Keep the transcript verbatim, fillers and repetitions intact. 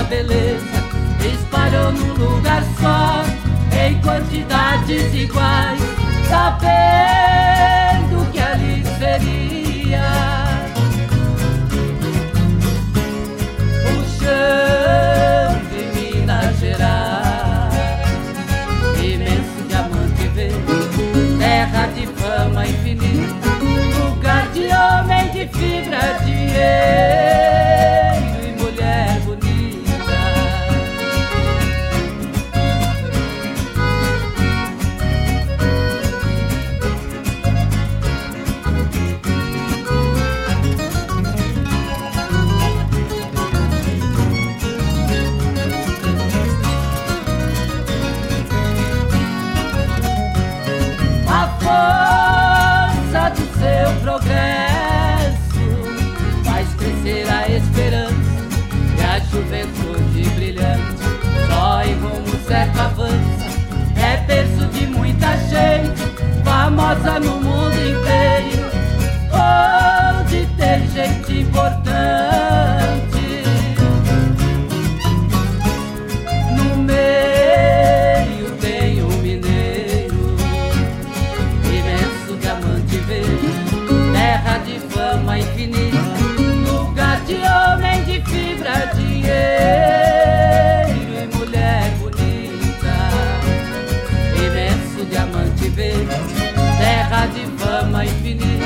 beleza espalhou num lugar só, em quantidades iguais, sabendo que ali seria o chão de Minas Gerais, imenso diamante verde, terra de fama infinita, lugar de homem de fibra, dinheiro e mulher bonita. Seu progresso faz crescer a esperança e a juventude brilhante só em rumo certo avança, é berço de muita gente famosa no mundo inteiro, ou de ter gente importante. No meio tem um mineiro, imenso diamante verde, terra de fama infinita, lugar de homem de fibra, dinheiro e mulher bonita. Imenso diamante verde, terra de fama infinita,